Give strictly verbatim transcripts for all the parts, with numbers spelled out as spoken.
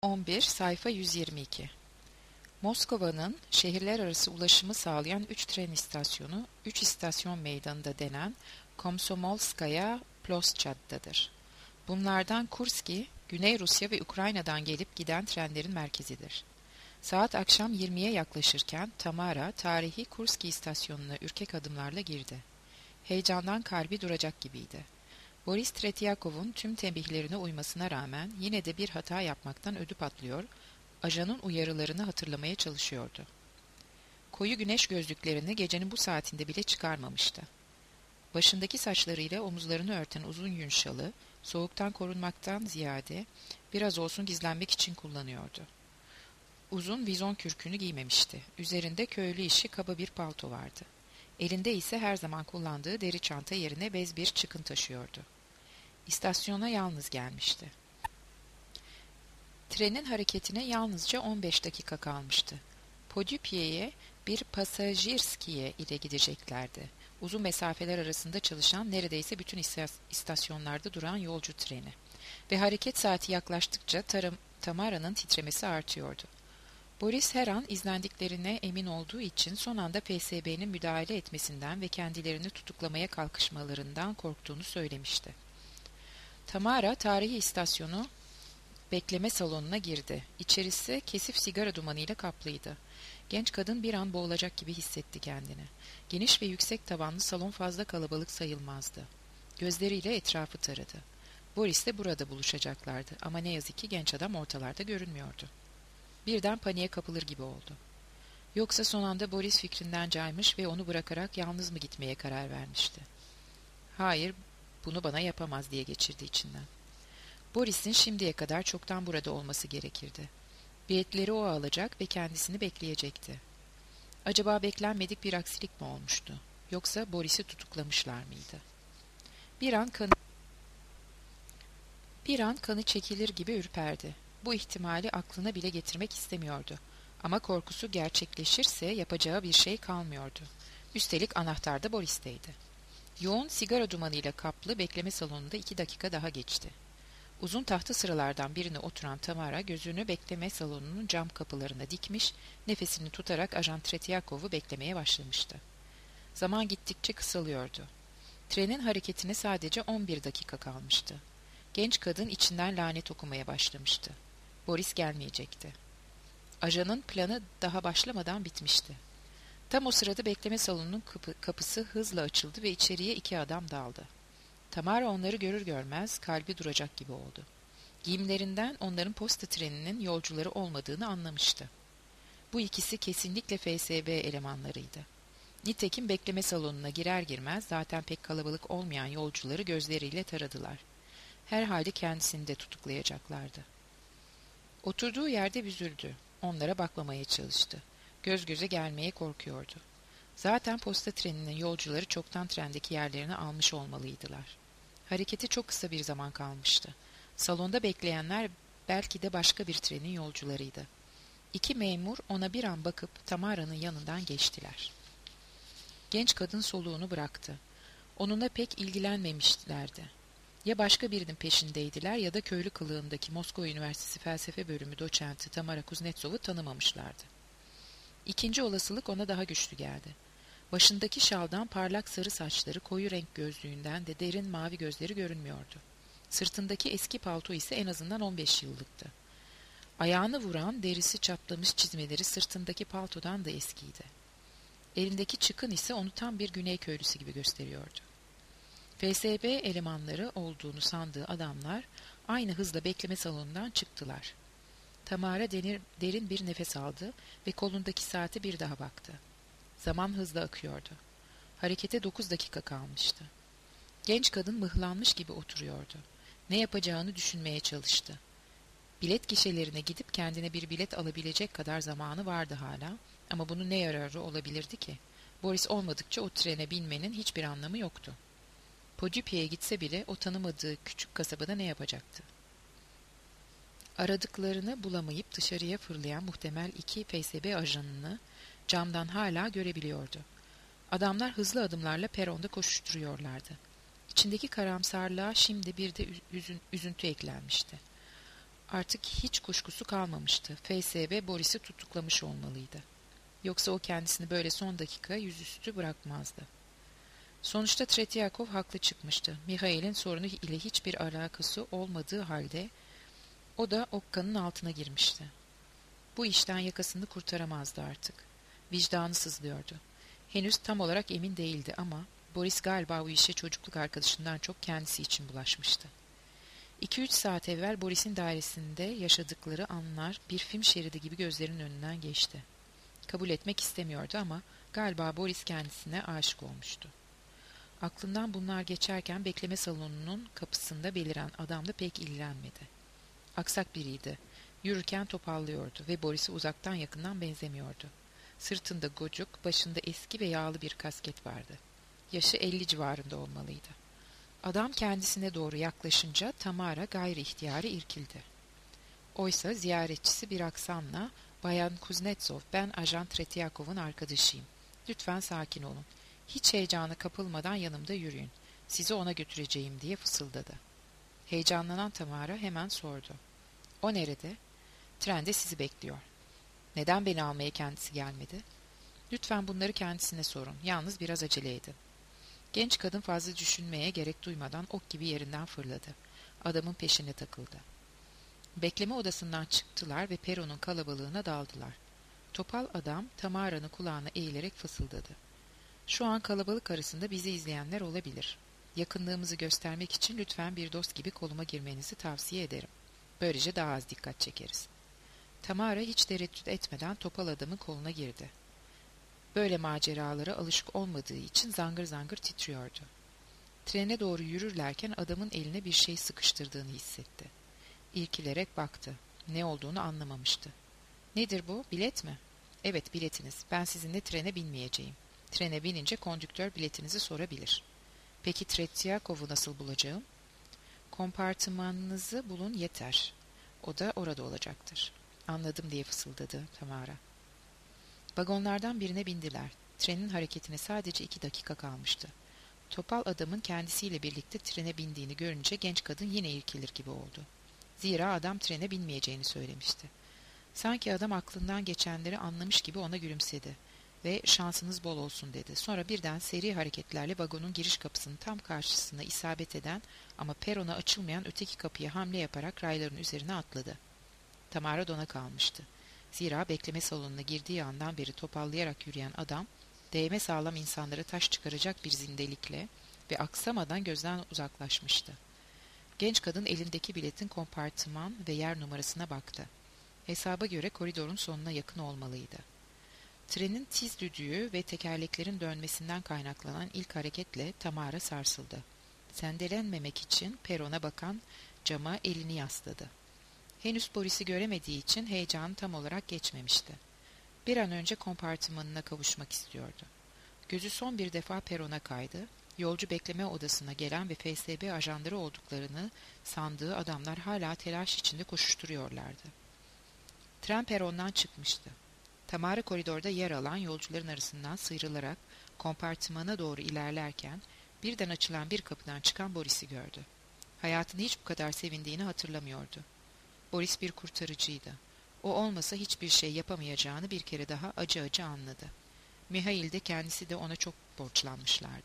on bir sayfa yüz yirmi iki. Moskova'nın şehirler arası ulaşımı sağlayan üç tren istasyonu, üç istasyon meydanında denen Komsomolskaya Plosçad'dadır. Bunlardan Kurski, Güney Rusya ve Ukrayna'dan gelip giden trenlerin merkezidir. Saat akşam yirmiye yaklaşırken Tamara, tarihi Kurski istasyonuna ürkek adımlarla girdi. Heyecandan kalbi duracak gibiydi. Boris Tretyakov'un tüm tembihlerine uymasına rağmen yine de bir hata yapmaktan ödü patlıyor, ajanın uyarılarını hatırlamaya çalışıyordu. Koyu güneş gözlüklerini gecenin bu saatinde bile çıkarmamıştı. Başındaki saçlarıyla omuzlarını örten uzun yün şalı, soğuktan korunmaktan ziyade biraz olsun gizlenmek için kullanıyordu. Uzun vizon kürkünü giymemişti. Üzerinde köylü işi kaba bir palto vardı. Elinde ise her zaman kullandığı deri çanta yerine bez bir çıkın taşıyordu. İstasyona yalnız gelmişti. Trenin hareketine yalnızca on beş dakika kalmıştı. Podyupye'ye bir pasajirskiye ile gideceklerdi. Uzun mesafeler arasında çalışan neredeyse bütün istasyonlarda duran yolcu treni. Ve hareket saati yaklaştıkça tarım, Tamara'nın titremesi artıyordu. Boris her an izlendiklerine emin olduğu için son anda P S B'nin müdahale etmesinden ve kendilerini tutuklamaya kalkışmalarından korktuğunu söylemişti. Tamara, tarihi istasyonu bekleme salonuna girdi. İçerisi kesif sigara dumanıyla kaplıydı. Genç kadın bir an boğulacak gibi hissetti kendini. Geniş ve yüksek tavanlı salon fazla kalabalık sayılmazdı. Gözleriyle etrafı taradı. Boris'le burada buluşacaklardı ama ne yazık ki genç adam ortalarda görünmüyordu. Birden paniğe kapılır gibi oldu. Yoksa son anda Boris fikrinden caymış ve onu bırakarak yalnız mı gitmeye karar vermişti? Hayır, bunu bana yapamaz diye geçirdi içinden. Boris'in şimdiye kadar çoktan burada olması gerekirdi. Biletleri o alacak ve kendisini bekleyecekti. Acaba beklenmedik bir aksilik mi olmuştu? Yoksa Boris'i tutuklamışlar mıydı? Bir an kanı, bir an kanı çekilir gibi ürperdi. Bu ihtimali aklına bile getirmek istemiyordu. Ama korkusu gerçekleşirse yapacağı bir şey kalmıyordu. Üstelik anahtar da Boris'teydi. Yoğun sigara dumanıyla kaplı bekleme salonunda iki dakika daha geçti. Uzun tahta sıralardan birine oturan Tamara gözünü bekleme salonunun cam kapılarına dikmiş, nefesini tutarak Ajan Tretyakov'u beklemeye başlamıştı. Zaman gittikçe kısalıyordu. Trenin hareketine sadece on bir dakika kalmıştı. Genç kadın içinden lanet okumaya başlamıştı. Boris gelmeyecekti. Ajanın planı daha başlamadan bitmişti. Tam o sırada bekleme salonunun kapı, kapısı hızla açıldı ve içeriye iki adam daldı. Tamara onları görür görmez kalbi duracak gibi oldu. Giyimlerinden onların posta treninin yolcuları olmadığını anlamıştı. Bu ikisi kesinlikle F S B elemanlarıydı. Nitekim bekleme salonuna girer girmez zaten pek kalabalık olmayan yolcuları gözleriyle taradılar. Herhalde kendisini de tutuklayacaklardı. Oturduğu yerde büzüldü. Onlara bakmamaya çalıştı. Göz göze gelmeye korkuyordu. Zaten posta treninin yolcuları çoktan trendeki yerlerini almış olmalıydılar. Hareketi çok kısa bir zaman kalmıştı. Salonda bekleyenler belki de başka bir trenin yolcularıydı. İki memur ona bir an bakıp Tamara'nın yanından geçtiler. Genç kadın soluğunu bıraktı. Onunla pek ilgilenmemişlerdi. Ya başka birinin peşindeydiler ya da köylü kılığındaki Moskova Üniversitesi Felsefe Bölümü doçenti Tamara Kuznetsov'u tanımamışlardı. İkinci olasılık ona daha güçlü geldi. Başındaki şaldan parlak sarı saçları, koyu renk gözlüğünden de derin mavi gözleri görünmüyordu. Sırtındaki eski palto ise en azından on beş yıllıktı. Ayağını vuran derisi çatlamış çizmeleri sırtındaki paltodan da eskiydi. Elindeki çıkın ise onu tam bir güney köylüsü gibi gösteriyordu. F S B elemanları olduğunu sandığı adamlar aynı hızla bekleme salonundan çıktılar. Tamara denir, derin bir nefes aldı ve kolundaki saate bir daha baktı. Zaman hızla akıyordu. Harekete dokuz dakika kalmıştı. Genç kadın mıhlanmış gibi oturuyordu. Ne yapacağını düşünmeye çalıştı. Bilet gişelerine gidip kendine bir bilet alabilecek kadar zamanı vardı hala ama bunun ne yararı olabilirdi ki? Boris olmadıkça o trene binmenin hiçbir anlamı yoktu. Podyupye'ye gitse bile o tanımadığı küçük kasabada ne yapacaktı? Aradıklarını bulamayıp dışarıya fırlayan muhtemel iki F S B ajanını camdan hala görebiliyordu. Adamlar hızlı adımlarla peronda koşuşturuyorlardı. İçindeki karamsarlığa şimdi bir de üzün, üzüntü eklenmişti. Artık hiç kuşkusu kalmamıştı. F S B Boris'i tutuklamış olmalıydı. Yoksa o kendisini böyle son dakika yüzüstü bırakmazdı. Sonuçta Tretyakov haklı çıkmıştı. Mihail'in sorunu ile hiçbir alakası olmadığı halde o da okkanın altına girmişti. Bu işten yakasını kurtaramazdı artık. Vicdanı sızlıyordu. Henüz tam olarak emin değildi ama Boris galiba bu işe çocukluk arkadaşından çok kendisi için bulaşmıştı. İki üç saat evvel Boris'in dairesinde yaşadıkları anlar bir film şeridi gibi gözlerinin önünden geçti. Kabul etmek istemiyordu ama galiba Boris kendisine aşık olmuştu. Aklından bunlar geçerken bekleme salonunun kapısında beliren adam da pek ilgilenmedi. Aksak biriydi. Yürürken topallıyordu ve Boris'e uzaktan yakından benzemiyordu. Sırtında gocuk, başında eski ve yağlı bir kasket vardı. Yaşı elli civarında olmalıydı. Adam kendisine doğru yaklaşınca Tamara gayri ihtiyari irkildi. Oysa ziyaretçisi bir aksanla "Bayan Kuznetsov, ben Ajan Tretyakov'un arkadaşıyım. Lütfen sakin olun. Hiç heyecana kapılmadan yanımda yürüyün. Sizi ona götüreceğim" diye fısıldadı. Heyecanlanan Tamara hemen sordu. "O nerede?" "Trende sizi bekliyor." "Neden beni almaya kendisi gelmedi?" "Lütfen bunları kendisine sorun. Yalnız biraz acele edin." Genç kadın fazla düşünmeye gerek duymadan ok gibi yerinden fırladı. Adamın peşine takıldı. Bekleme odasından çıktılar ve peronun kalabalığına daldılar. Topal adam Tamara'nın kulağına eğilerek fısıldadı. "Şu an kalabalık arasında bizi izleyenler olabilir. Yakınlığımızı göstermek için lütfen bir dost gibi koluma girmenizi tavsiye ederim. Böylece daha az dikkat çekeriz." Tamara hiç tereddüt etmeden topal adamın koluna girdi. Böyle maceralara alışık olmadığı için zangır zangır titriyordu. Trene doğru yürürlerken adamın eline bir şey sıkıştırdığını hissetti. İrkilerek baktı. Ne olduğunu anlamamıştı. "Nedir bu? Bilet mi?" "Evet, biletiniz. Ben sizinle trene binmeyeceğim. Trene binince kondüktör biletinizi sorabilir." "Peki Tretyakov'u nasıl bulacağım?" "Kompartımanınızı bulun yeter. O da orada olacaktır." "Anladım" diye fısıldadı Tamara. Vagonlardan birine bindiler. Trenin hareketine sadece iki dakika kalmıştı. Topal adamın kendisiyle birlikte trene bindiğini görünce genç kadın yine irkilir gibi oldu. Zira adam trene binmeyeceğini söylemişti. Sanki adam aklından geçenleri anlamış gibi ona gülümsedi ve "Şansınız bol olsun" dedi. Sonra birden seri hareketlerle vagonun giriş kapısının tam karşısına isabet eden ama perona açılmayan öteki kapıya hamle yaparak rayların üzerine atladı. Tamara dona kalmıştı. Zira bekleme salonuna girdiği andan beri topallayarak yürüyen adam, değme sağlam insanlara taş çıkaracak bir zindelikle ve aksamadan gözden uzaklaşmıştı. Genç kadın elindeki biletin kompartıman ve yer numarasına baktı. Hesaba göre koridorun sonuna yakın olmalıydı. Trenin tiz düdüğü ve tekerleklerin dönmesinden kaynaklanan ilk hareketle Tamara sarsıldı. Sendelenmemek için perona bakan cama elini yasladı. Henüz Boris'i göremediği için heyecanı tam olarak geçmemişti. Bir an önce kompartımanına kavuşmak istiyordu. Gözü son bir defa perona kaydı. Yolcu bekleme odasına gelen ve F S B ajanları olduklarını sandığı adamlar hala telaş içinde koşuşturuyorlardı. Tren perondan çıkmıştı. Tamara koridorda yer alan yolcuların arasından sıyrılarak kompartımana doğru ilerlerken birden açılan bir kapıdan çıkan Boris'i gördü. Hayatını hiç bu kadar sevindiğini hatırlamıyordu. Boris bir kurtarıcıydı. O olmasa hiçbir şey yapamayacağını bir kere daha acı acı anladı. Mihail de kendisi de ona çok borçlanmışlardı.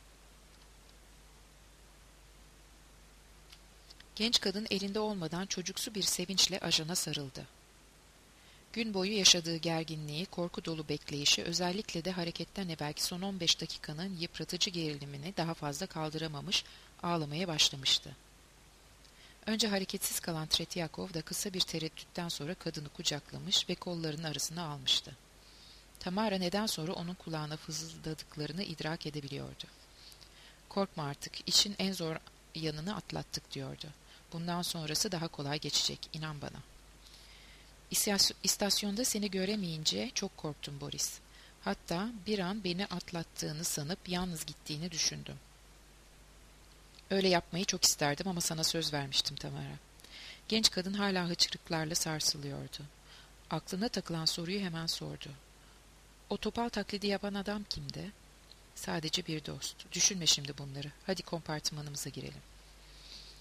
Genç kadın elinde olmadan çocuksu bir sevinçle ajana sarıldı. Gün boyu yaşadığı gerginliği, korku dolu bekleyişi, özellikle de hareketten evvelki son on beş dakikanın yıpratıcı gerilimini daha fazla kaldıramamış, ağlamaya başlamıştı. Önce hareketsiz kalan Tretyakov da kısa bir tereddütten sonra kadını kucaklamış ve kollarının arasına almıştı. Tamara neden sonra onun kulağına fısıldadıklarını idrak edebiliyordu. "Korkma artık, işin en zor yanını atlattık" diyordu. "Bundan sonrası daha kolay geçecek, inan bana." "İstasyonda seni göremeyince çok korktum Boris. Hatta bir an beni atlattığını sanıp yalnız gittiğini düşündüm. Öyle yapmayı çok isterdim ama sana söz vermiştim Tamara." Genç kadın hala hıçkırıklarla sarsılıyordu. Aklına takılan soruyu hemen sordu. "O topal taklidi yapan adam kimdi?" "Sadece bir dost. Düşünme şimdi bunları. Hadi kompartımanımıza girelim."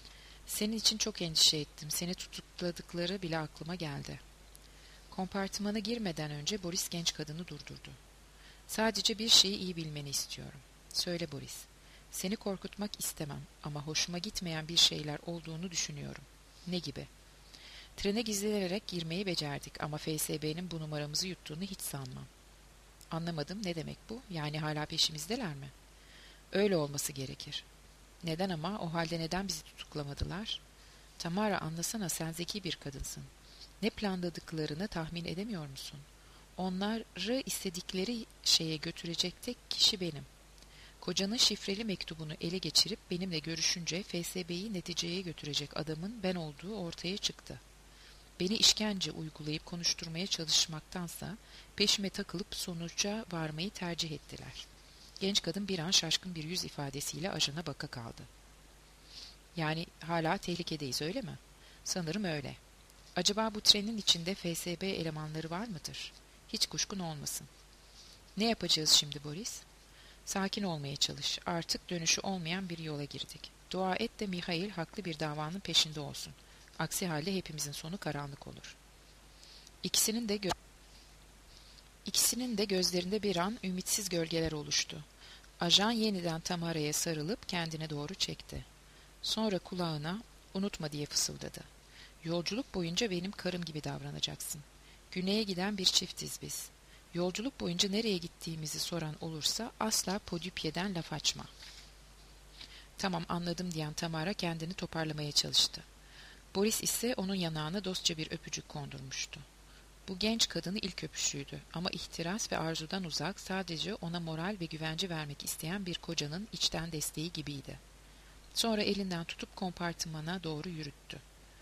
Senin için çok endişe ettim. Seni tutukladıkları bile aklıma geldi. Kompartımana girmeden önce Boris genç kadını durdurdu. Sadece bir şeyi iyi bilmeni istiyorum. Söyle Boris. Seni korkutmak istemem ama hoşuma gitmeyen bir şeyler olduğunu düşünüyorum. Ne gibi? Trene gizlenerek girmeyi becerdik ama F S B'nin bu numaramızı yuttuğunu hiç sanmam. Anlamadım, ne demek bu? Yani hala peşimizdeler mi? Öyle olması gerekir. Neden ama? O halde neden bizi tutuklamadılar? Tamara, anlasana, sen zeki bir kadınsın. Ne planladıklarını tahmin edemiyor musun? Onları istedikleri şeye götürecek tek kişi benim. Kocanın şifreli mektubunu ele geçirip benimle görüşünce F S B'yi neticeye götürecek adamın ben olduğu ortaya çıktı. Beni işkence uygulayıp konuşturmaya çalışmaktansa peşime takılıp sonuca varmayı tercih ettiler. Genç kadın bir an şaşkın bir yüz ifadesiyle ajana baka kaldı. Yani hala tehlikedeyiz, öyle mi? Sanırım öyle. Acaba bu trenin içinde F S B elemanları var mıdır? Hiç kuşkun olmasın. Ne yapacağız şimdi Boris? Sakin olmaya çalış. Artık dönüşü olmayan bir yola girdik. Dua et de Mihail haklı bir davanın peşinde olsun. Aksi halde hepimizin sonu karanlık olur. İkisinin de gö- İkisinin de gözlerinde bir an ümitsiz gölgeler oluştu. Ajan yeniden Tamara'ya sarılıp kendine doğru çekti. Sonra kulağına unutma diye fısıldadı. Yolculuk boyunca benim karım gibi davranacaksın. Güneye giden bir çiftiz biz. Yolculuk boyunca nereye gittiğimizi soran olursa asla Podüpye'den laf açma. Tamam, anladım diyen Tamara kendini toparlamaya çalıştı. Boris ise onun yanağına dostça bir öpücük kondurmuştu. Bu genç kadını ilk öpüşüydü ama ihtiras ve arzudan uzak, sadece ona moral ve güvence vermek isteyen bir kocanın içten desteği gibiydi. Sonra elinden tutup kompartımana doğru yürüttü.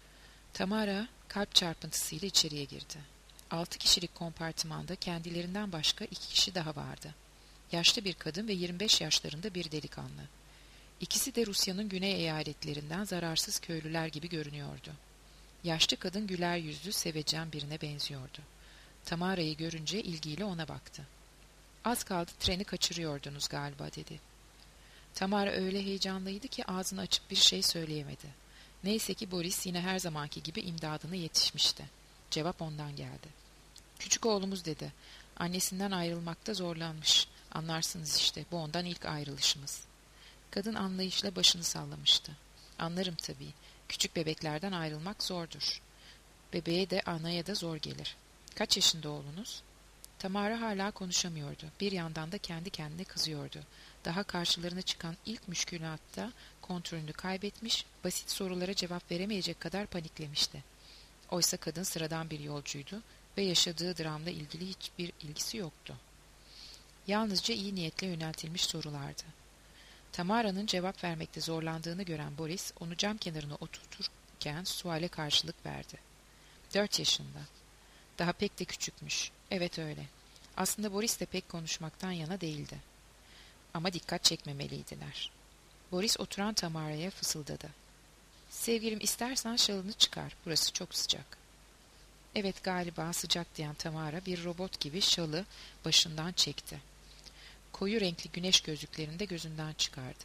Tamara kalp çarpıntısıyla içeriye girdi. Altı kişilik kompartımanda kendilerinden başka iki kişi daha vardı. Yaşlı bir kadın ve yirmi beş yaşlarında bir delikanlı. İkisi de Rusya'nın güney eyaletlerinden zararsız köylüler gibi görünüyordu. Yaşlı kadın güler yüzlü, sevecen birine benziyordu. Tamara'yı görünce ilgiyle ona baktı. Az kaldı treni kaçırıyordunuz galiba dedi. Tamara öyle heyecanlıydı ki ağzını açıp bir şey söyleyemedi. Neyse ki Boris yine her zamanki gibi imdadına yetişmişti. Cevap ondan geldi. Küçük oğlumuz dedi. Annesinden ayrılmakta zorlanmış. Anlarsınız işte, bu ondan ilk ayrılışımız. Kadın anlayışla başını sallamıştı. Anlarım tabii. Küçük bebeklerden ayrılmak zordur. Bebeğe de anaya da zor gelir. Kaç yaşında oğlunuz? Tamara hala konuşamıyordu. Bir yandan da kendi kendine kızıyordu. Daha karşılarına çıkan ilk müşkülatta kontrolünü kaybetmiş, basit sorulara cevap veremeyecek kadar paniklemişti. Oysa kadın sıradan bir yolcuydu ve yaşadığı dramla ilgili hiçbir ilgisi yoktu. Yalnızca iyi niyetle yöneltilmiş sorulardı. Tamara'nın cevap vermekte zorlandığını gören Boris, onu cam kenarına oturturken suale karşılık verdi. Dört yaşında. Daha pek de küçükmüş. Evet öyle. Aslında Boris de pek konuşmaktan yana değildi. Ama dikkat çekmemeliydiler. Boris oturan Tamara'ya fısıldadı. Sevgilim, istersen şalını çıkar. Burası çok sıcak. Evet, galiba sıcak diyen Tamara bir robot gibi şalı başından çekti. Koyu renkli güneş gözlüklerini de gözünden çıkardı.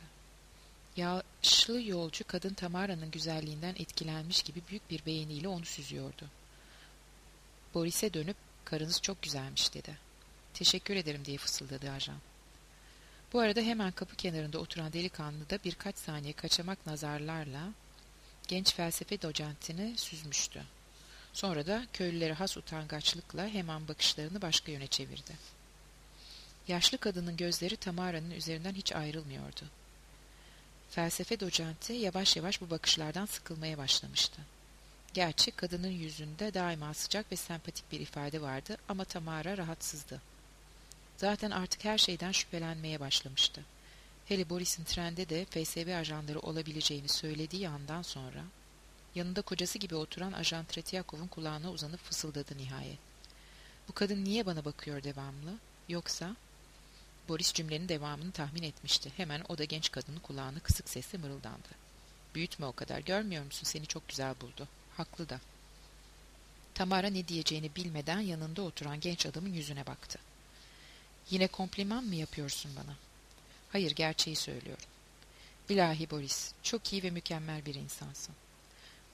Yaşlı yolcu kadın Tamara'nın güzelliğinden etkilenmiş gibi büyük bir beğeniyle onu süzüyordu. Boris'e dönüp karınız çok güzelmiş dedi. Teşekkür ederim diye fısıldadı ajan. Bu arada hemen kapı kenarında oturan delikanlı da birkaç saniye kaçamak nazarlarla genç felsefe docentini süzmüştü. Sonra da köylülere has utangaçlıkla hemen bakışlarını başka yöne çevirdi. Yaşlı kadının gözleri Tamara'nın üzerinden hiç ayrılmıyordu. Felsefe docenti yavaş yavaş bu bakışlardan sıkılmaya başlamıştı. Gerçi kadının yüzünde daima sıcak ve sempatik bir ifade vardı ama Tamara rahatsızdı. Zaten artık her şeyden şüphelenmeye başlamıştı. Hele Boris'in trende de F S B ajanları olabileceğini söylediği andan sonra, yanında kocası gibi oturan ajan Tretyakov'un kulağına uzanıp fısıldadı nihayet. Bu kadın niye bana bakıyor devamlı? Yoksa... Boris cümlenin devamını tahmin etmişti. Hemen o da genç kadının kulağına kısık sesle mırıldandı. Büyütme o kadar, görmüyor musun, seni çok güzel buldu. Haklı da. Tamara ne diyeceğini bilmeden yanında oturan genç adamın yüzüne baktı. Yine kompliman mı yapıyorsun bana? Hayır, gerçeği söylüyorum. İlahi Boris, çok iyi ve mükemmel bir insansın.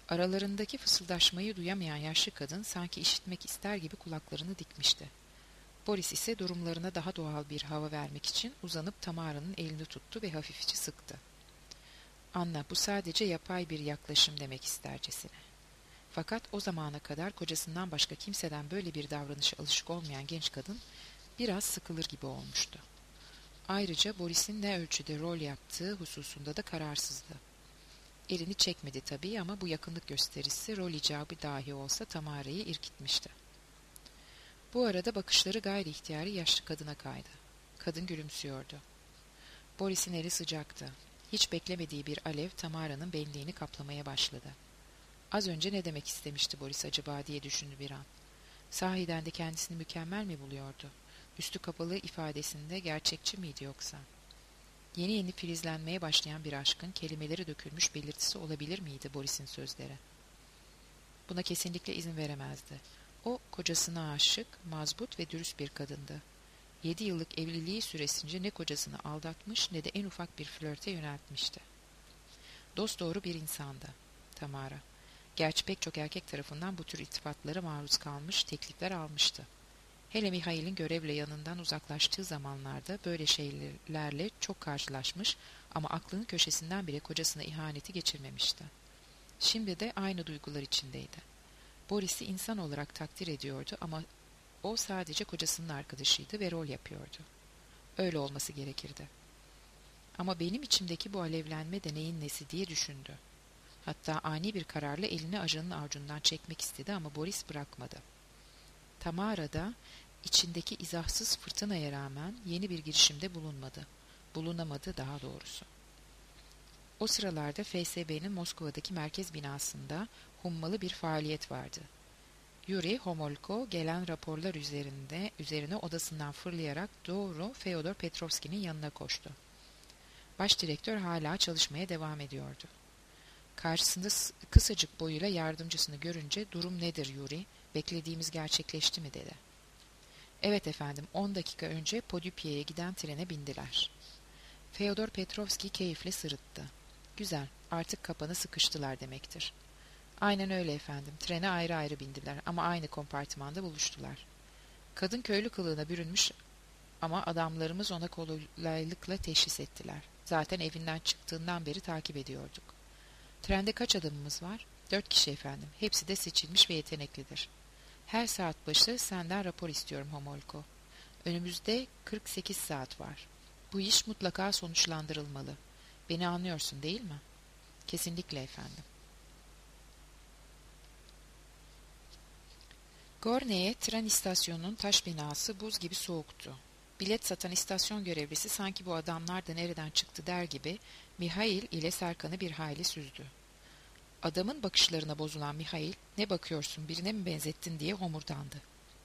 Aralarındaki fısıldaşmayı duyamayan yaşlı kadın sanki işitmek ister gibi kulaklarını dikmişti. Boris ise durumlarına daha doğal bir hava vermek için uzanıp Tamara'nın elini tuttu ve hafifçe sıktı. Anla, bu sadece yapay bir yaklaşım demek istercesine. Fakat o zamana kadar kocasından başka kimseden böyle bir davranışa alışık olmayan genç kadın biraz sıkılır gibi olmuştu. Ayrıca Boris'in ne ölçüde rol yaptığı hususunda da kararsızdı. Elini çekmedi tabii ama bu yakınlık gösterisi rol icabı dahi olsa Tamara'yı irkitmişti. Bu arada bakışları gayri ihtiyari yaşlı kadına kaydı. Kadın gülümsüyordu. Boris'in eli sıcaktı. Hiç beklemediği bir alev Tamara'nın benliğini kaplamaya başladı. Az önce ne demek istemişti Boris acaba diye düşündü bir an. Sahiden de kendisini mükemmel mi buluyordu? Üstü kapalı ifadesinde gerçekçi miydi yoksa? Yeni yeni filizlenmeye başlayan bir aşkın kelimeleri dökülmüş belirtisi olabilir miydi Boris'in sözleri? Buna kesinlikle izin veremezdi. O, kocasına aşık, mazbut ve dürüst bir kadındı. Yedi yıllık evliliği süresince ne kocasını aldatmış ne de en ufak bir flörte yöneltmişti. Dosdoğru bir insandı Tamara. Gerçi pek çok erkek tarafından bu tür iltifatlara maruz kalmış, teklifler almıştı. Hele Mihail'in görevle yanından uzaklaştığı zamanlarda böyle şeylerle çok karşılaşmış ama aklının köşesinden bile kocasına ihaneti geçirmemişti. Şimdi de aynı duygular içindeydi. Boris'i insan olarak takdir ediyordu ama o sadece kocasının arkadaşıydı ve rol yapıyordu. Öyle olması gerekirdi. Ama benim içimdeki bu alevlenme de neyin nesi diye düşündü. Hatta ani bir kararla elini ajanın avucundan çekmek istedi ama Boris bırakmadı. Tamara da içindeki izahsız fırtınaya rağmen yeni bir girişimde bulunmadı. Bulunamadı daha doğrusu. O sıralarda F S B'nin Moskova'daki merkez binasında hummalı bir faaliyet vardı. Yuri Homolko gelen raporlar üzerinde üzerine odasından fırlayarak doğru Fyodor Petrovski'nin yanına koştu. Baş direktör hala çalışmaya devam ediyordu. Karşısında kısacık boyuyla yardımcısını görünce "Durum nedir Yuri? Beklediğimiz gerçekleşti mi?" dedi. "Evet efendim, on dakika önce Podyupye'ye giden trene bindiler." Fyodor Petrovski keyifle sırıttı. "Güzel, artık kapana sıkıştılar demektir." "Aynen öyle efendim, trene ayrı ayrı bindiler ama aynı kompartımanda buluştular. Kadın köylü kılığına bürünmüş ama adamlarımız ona kolaylıkla teşhis ettiler. Zaten evinden çıktığından beri takip ediyorduk." "Trende kaç adamımız var?" "Dört kişi efendim. Hepsi de seçilmiş ve yeteneklidir. Her saat başı senden rapor istiyorum Homolko. Önümüzde kırk sekiz saat var. Bu iş mutlaka sonuçlandırılmalı. Beni anlıyorsun değil mi?" "Kesinlikle efendim." Gorne'ye tren istasyonunun taş binası buz gibi soğuktu. Bilet satan istasyon görevlisi sanki bu adamlar da nereden çıktı der gibi Mihail ile Serkan'ı bir hayli süzdü. Adamın bakışlarına bozulan Mihail, "Ne bakıyorsun, birine mi benzettin?" diye homurdandı.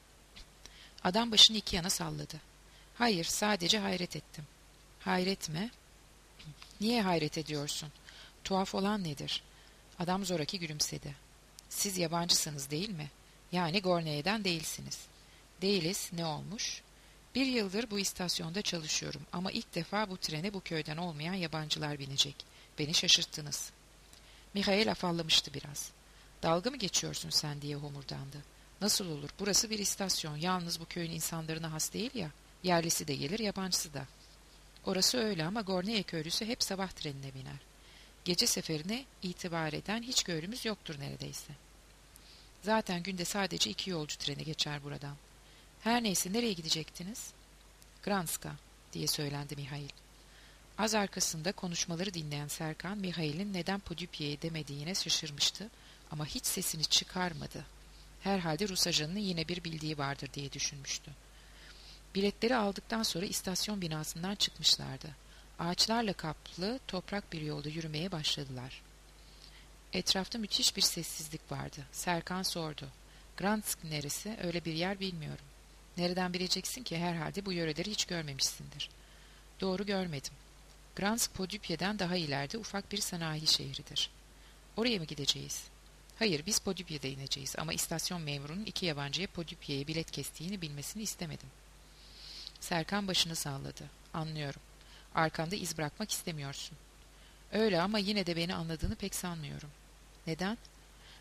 Adam başını iki yana salladı. "Hayır, sadece hayret ettim." "Hayret mi? Niye hayret ediyorsun? Tuhaf olan nedir?" Adam zoraki gülümsedi. "Siz yabancısınız değil mi? Yani Gorne'den değilsiniz." "Değiliz, ne olmuş?" "Bir yıldır bu istasyonda çalışıyorum ama ilk defa bu trene bu köyden olmayan yabancılar binecek. Beni şaşırttınız." Mihail afallamıştı biraz. "Dalga mı geçiyorsun sen?" diye homurdandı. "Nasıl olur? Burası bir istasyon. Yalnız bu köyün insanlarına has değil ya. Yerlisi de gelir, yabancısı da." "Orası öyle ama Gorneye köylüsü hep sabah trenine biner. Gece seferine itibar eden hiç köylümüz yoktur neredeyse. Zaten günde sadece iki yolcu treni geçer buradan. Her neyse, nereye gidecektiniz?" "Granska," diye söylendi Mihail. Az arkasında konuşmaları dinleyen Serkan, Mihail'in neden Podyupye'ye demediğine şaşırmıştı ama hiç sesini çıkarmadı. Herhalde Rus ajanının yine bir bildiği vardır diye düşünmüştü. Biletleri aldıktan sonra istasyon binasından çıkmışlardı. Ağaçlarla kaplı toprak bir yolda yürümeye başladılar. Etrafta müthiş bir sessizlik vardı. Serkan sordu. "Gransk neresi? Öyle bir yer bilmiyorum." "Nereden bileceksin ki? Herhalde bu yöreleri hiç görmemişsindir." "Doğru, görmedim. Gransk Podyupye'den daha ileride ufak bir sanayi şehridir." "Oraya mı gideceğiz?" "Hayır, biz Podyupye'de ineceğiz ama istasyon memurunun iki yabancıya Podyupye'ye bilet kestiğini bilmesini istemedim." Serkan başını salladı. "Anlıyorum. Arkanda iz bırakmak istemiyorsun." "Öyle ama yine de beni anladığını pek sanmıyorum." "Neden?"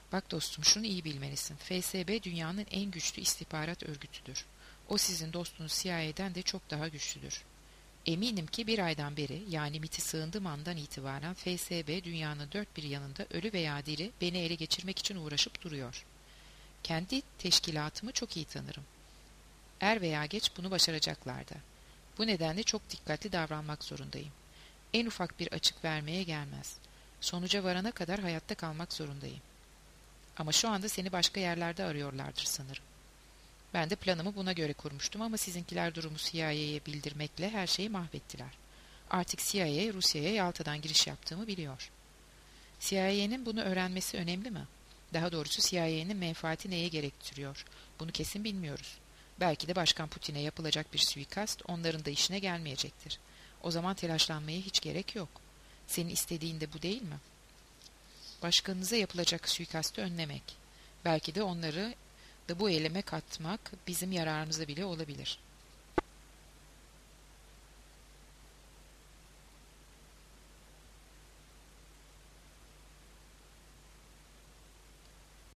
Bak dostum, şunu iyi bilmelisin. F S B dünyanın en güçlü istihbarat örgütüdür. O sizin dostunuz C I A'den de çok daha güçlüdür. Eminim ki bir aydan beri, yani MIT'e sığındığım andan itibaren F S B dünyanın dört bir yanında ölü veya diri beni ele geçirmek için uğraşıp duruyor. Kendi teşkilatımı çok iyi tanırım. Er veya geç bunu başaracaklardı. Bu nedenle çok dikkatli davranmak zorundayım. En ufak bir açık vermeye gelmez. Sonuca varana kadar hayatta kalmak zorundayım. Ama şu anda seni başka yerlerde arıyorlardır sanırım. Ben de planımı buna göre kurmuştum ama sizinkiler durumu C I A'ye bildirmekle her şeyi mahvettiler. Artık C I A Rusya'ya Yalta'dan giriş yaptığımı biliyor. C I A'nin bunu öğrenmesi önemli mi? Daha doğrusu C I A'nin menfaati neye gerektiriyor? Bunu kesin bilmiyoruz. Belki de Başkan Putin'e yapılacak bir suikast onların da işine gelmeyecektir. O zaman telaşlanmaya hiç gerek yok. Senin istediğin de bu değil mi? Başkanınıza yapılacak suikastı önlemek. Belki de onları da bu eyleme katmak bizim yararımıza bile olabilir.